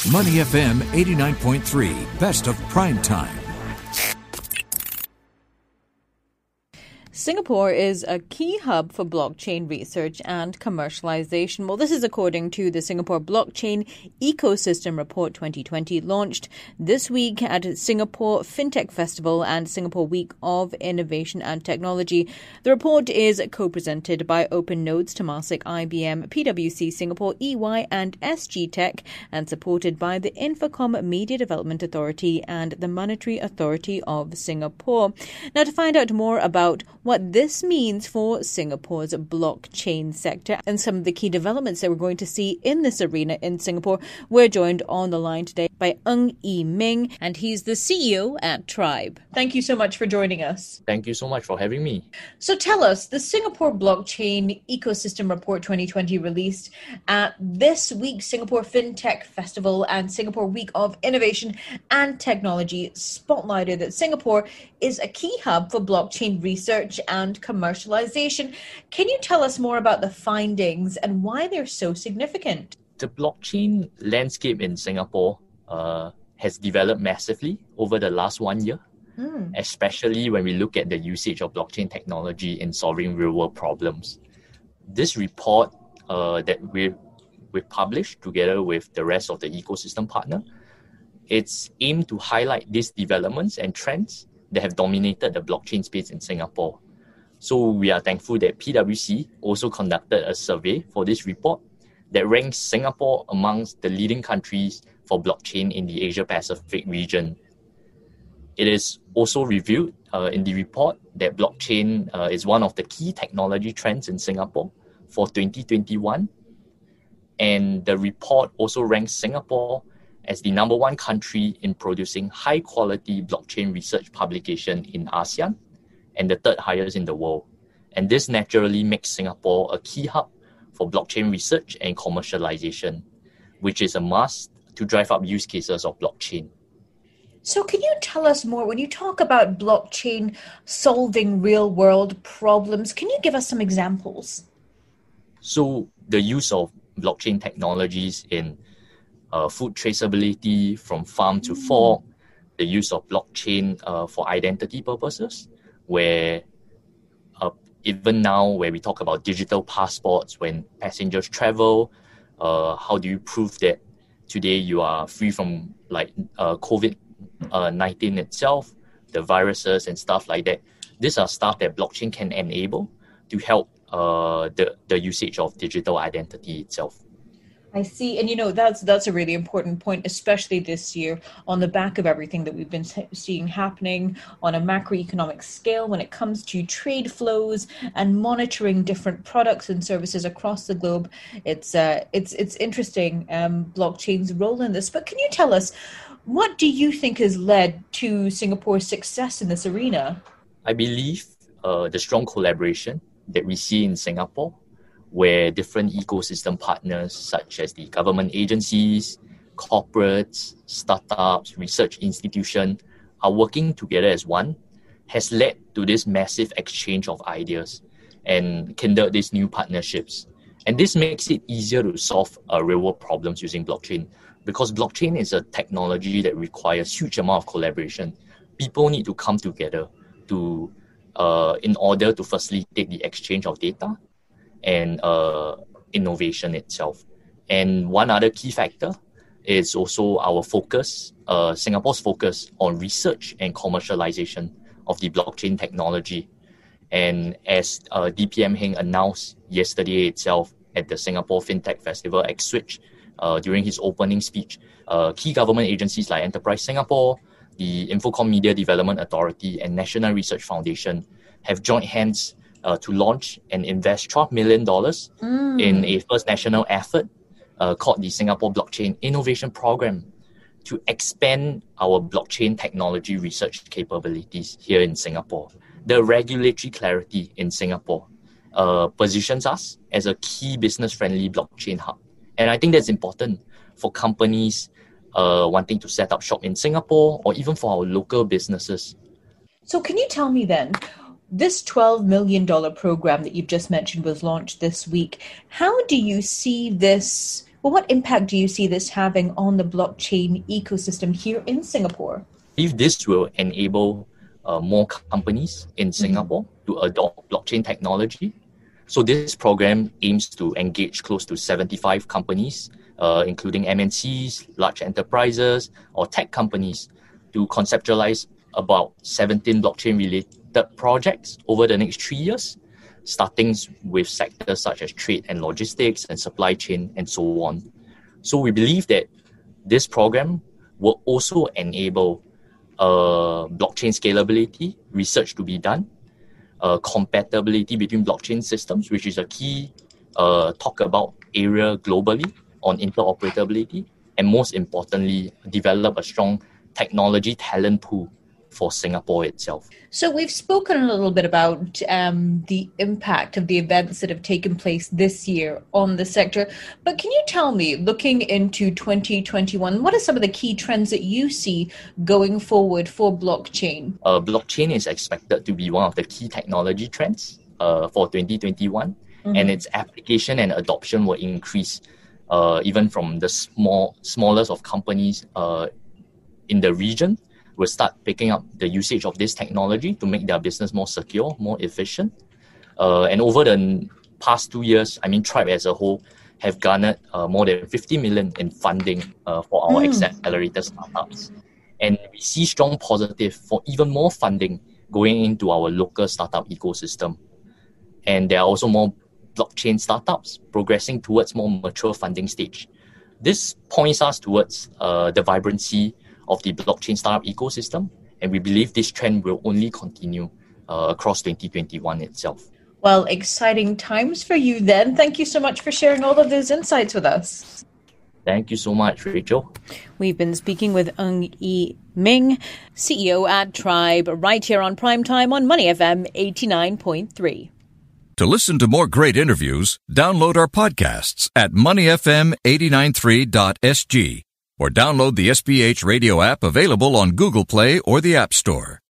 Money FM 89.3, best of prime time. Singapore is a key hub for blockchain research and commercialization. Well, this is according to the Singapore Blockchain Ecosystem Report 2020, launched this week at Singapore FinTech Festival and Singapore Week of Innovation and Technology. The report is co-presented by OpenNodes, Temasek, IBM, PwC Singapore, EY and SG Tech, and supported by the Infocom Media Development Authority and the Monetary Authority of Singapore. Now, to find out more about what this means for Singapore's blockchain sector and some of the key developments that we're going to see in this arena in Singapore, we're joined on the line today by Ng Yi Ming, and he's the CEO at Tribe. Thank you so much for joining us. Thank you so much for having me. So tell us, the Singapore Blockchain Ecosystem Report 2020 released at this week's Singapore FinTech Festival and Singapore Week of Innovation and Technology spotlighted that Singapore is a key hub for blockchain research and commercialization. Can you tell us more about the findings and why they're so significant? The blockchain landscape in Singapore has developed massively over the last 1 year, especially when we look at the usage of blockchain technology in solving real-world problems. This report that we published together with the rest of the ecosystem partner, it's aimed to highlight these developments and trends that have dominated the blockchain space in Singapore. So we are thankful that PwC also conducted a survey for this report that ranks Singapore amongst the leading countries for blockchain in the Asia-Pacific region. It is also revealed in the report that blockchain is one of the key technology trends in Singapore for 2021. And the report also ranks Singapore as the number one country in producing high-quality blockchain research publication in ASEAN and the third highest in the world. And this naturally makes Singapore a key hub for blockchain research and commercialization, which is a must to drive up use cases of blockchain. So can you tell us more, when you talk about blockchain solving real-world problems, can you give us some examples? So the use of blockchain technologies in food traceability from farm to fork, the use of blockchain for identity purposes, where even now where we talk about digital passports when passengers travel, how do you prove that today you are free from COVID-19 itself, the viruses and stuff like that. These are stuff that blockchain can enable to help the usage of digital identity itself. I see. And, that's a really important point, especially this year on the back of everything that we've been seeing happening on a macroeconomic scale when it comes to trade flows and monitoring different products and services across the globe. It's interesting, blockchain's role in this. But can you tell us, what do you think has led to Singapore's success in this arena? I believe the strong collaboration that we see in Singapore, where different ecosystem partners such as the government agencies, corporates, startups, research institutions are working together as one, has led to this massive exchange of ideas and kindled these new partnerships. And this makes it easier to solve real-world problems using blockchain, because blockchain is a technology that requires huge amount of collaboration. People need to come together to in order to facilitate the exchange of data and innovation itself. And one other key factor is also our focus, Singapore's focus on research and commercialization of the blockchain technology. And as DPM Heng announced yesterday itself at the Singapore FinTech Festival at Switch, during his opening speech, key government agencies like Enterprise Singapore, the Infocom Media Development Authority and National Research Foundation have joined hands to launch and invest $12 million in a first national effort called the Singapore Blockchain Innovation Program to expand our blockchain technology research capabilities here in Singapore. The regulatory clarity in Singapore positions us as a key business-friendly blockchain hub. And I think that's important for companies wanting to set up shop in Singapore or even for our local businesses. So can you tell me then, this $12 million program that you've just mentioned was launched this week. How do you see this Well, what impact do you see this having on the blockchain ecosystem here in Singapore? If this will enable more companies in Singapore to adopt blockchain technology. So this program aims to engage close to 75 companies, including MNCs, large enterprises, or tech companies, to conceptualize about 17 blockchain-related projects over the next 3 years, starting with sectors such as trade and logistics and supply chain and so on. So we believe that this program will also enable blockchain scalability, research to be done, compatibility between blockchain systems, which is a key talk about area globally on interoperability, and most importantly, develop a strong technology talent pool for Singapore itself. So we've spoken a little bit about the impact of the events that have taken place this year on the sector. But can you tell me, looking into 2021, what are some of the key trends that you see going forward for blockchain? Blockchain is expected to be one of the key technology trends for 2021, and its application and adoption will increase even from the smallest of companies in the region will start picking up the usage of this technology to make their business more secure, more efficient. And over the past 2 years, Tribe as a whole have garnered more than 50 million in funding for our accelerator startups. And we see strong positive for even more funding going into our local startup ecosystem. And there are also more blockchain startups progressing towards more mature funding stage. This points us towards the vibrancy of the blockchain startup ecosystem, and we believe this trend will only continue across 2021 itself. Well, exciting times for you then. Thank you so much for sharing all of those insights with us. Thank you so much, Rachel. We've been speaking with Ng Yee Ming, CEO at Tribe, right here on Primetime on Money FM 89.3. To listen to more great interviews, download our podcasts at moneyfm893.sg or download the SPH radio app available on Google Play or the App Store.